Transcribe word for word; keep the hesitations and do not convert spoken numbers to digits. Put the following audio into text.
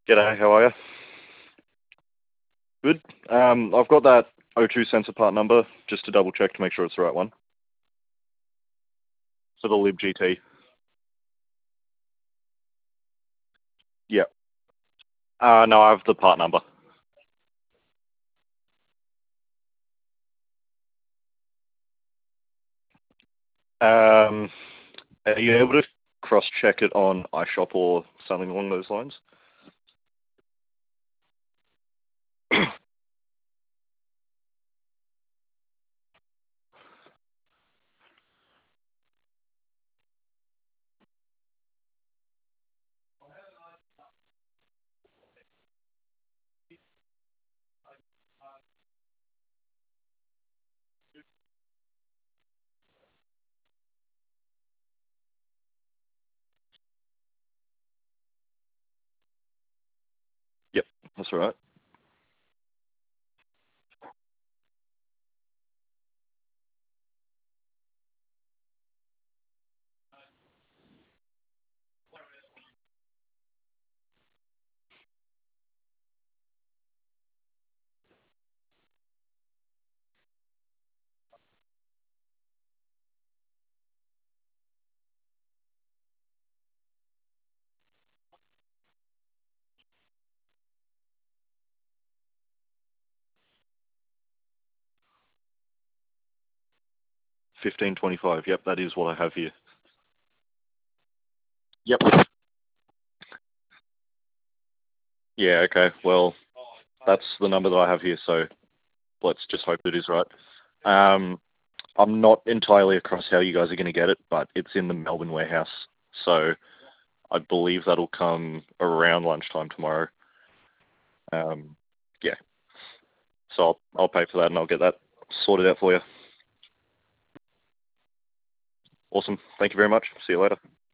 G'day, how are you? Good. Um, I've got that O two sensor part number, just to double check to make sure it's the right one. For the libgt. Yeah. Uh, no, I have the part number. Um, are you able to cross-check it on iShop or something along those lines? Yep, that's all right. fifteen twenty-five, yep, that is what I have here. Yep. Yeah, okay, well, that's the number that I have here, so let's just hope it is right. Um, I'm not entirely across how you guys are going to get it, but it's in the Melbourne warehouse, so I believe that'll come around lunchtime tomorrow. Um, yeah. So I'll, I'll pay for that and I'll get that sorted out for you. Awesome. Thank you very much. See you later.